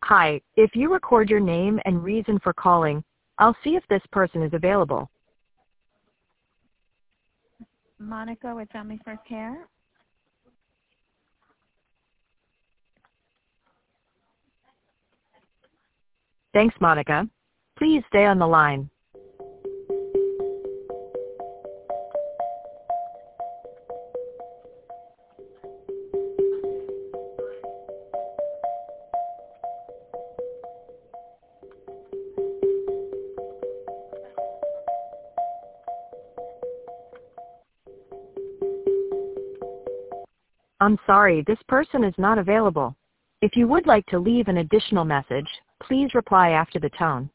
Hi, if you record your name and reason for calling, I'll see if this person is available. Monica with Family First Care. Thanks, Monica. Please stay on the line. I'm sorry, this person is not available. If you would like to leave an additional message, please reply after the tone.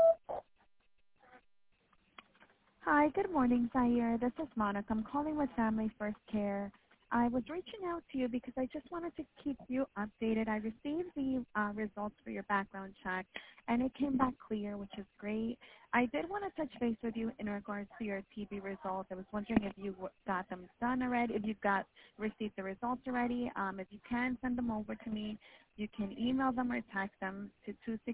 Hi, good morning, Zaire. This is Monica. I'm calling with Family First Care. I was reaching out to you because I just wanted to keep you updated. I received the results for your background check, and it came back clear, which is great. I did want to touch base with you in regards to your TB results. I was wondering if you got them done already, if you've received the results already. If you can, send them over to me. You can email them or text them to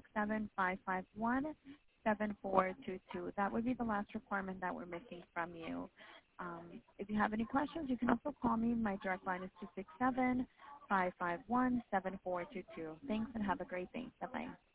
267-551-7422. That would be the last requirement that we're missing from you. If you have any questions, you can also call me. My direct line is 267-551-7422. Thanks, and have a great day. Bye-bye.